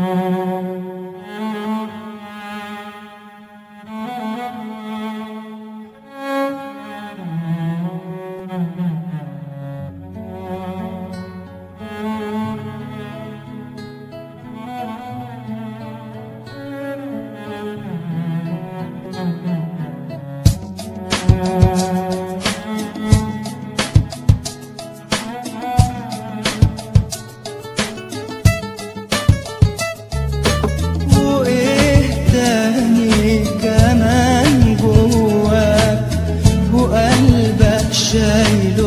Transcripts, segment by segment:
شايله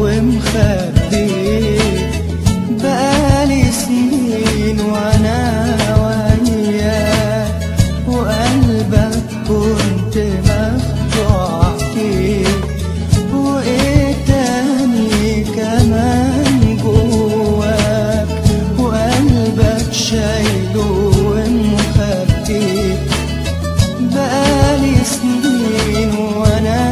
ومخبيه بقالي سنين وانا وياك، وقلبك كنت مخدوع فيه. وايه تاني كمان جواك وقلبك شايله ومخبيه بقالي سنين وانا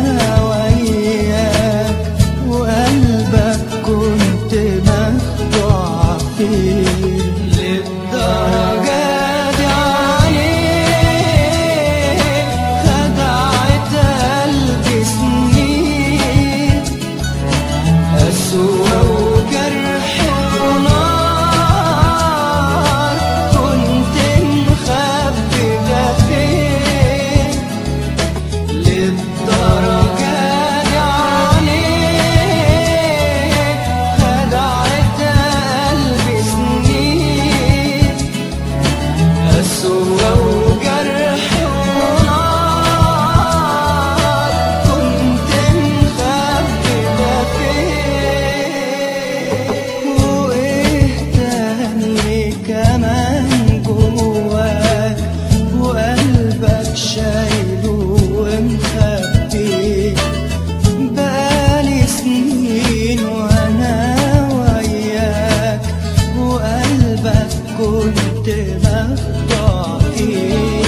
كنت مخدوع فيه. للدرجة دي عليك خدعت قلبي سنين، قسوة وجرح ونار كنت مخبي ده فين. للدرجة كمان جواك وقلبك شايله ومخبيه بقالي سنين وانا وياك، وقلبك كنت مخدوع فيه.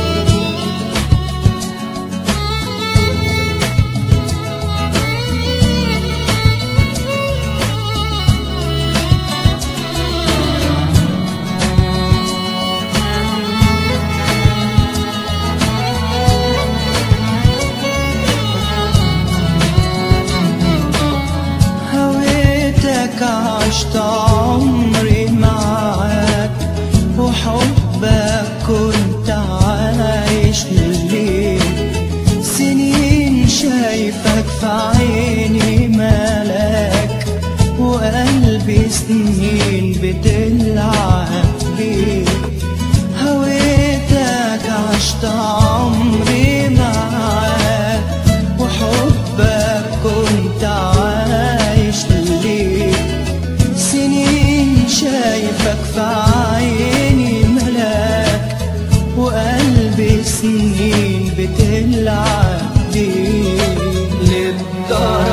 عشت عمري معاك وحبك كنت عايش ليه، سنين شايفك في عيني ملاك، وقلبي سنين بتلعب بيه. هويتك عشت عمري معاك وحبك كنت عايش ليه، سنين شايفك في عيني ملاك، وقلبي سنين بتلعب بيه.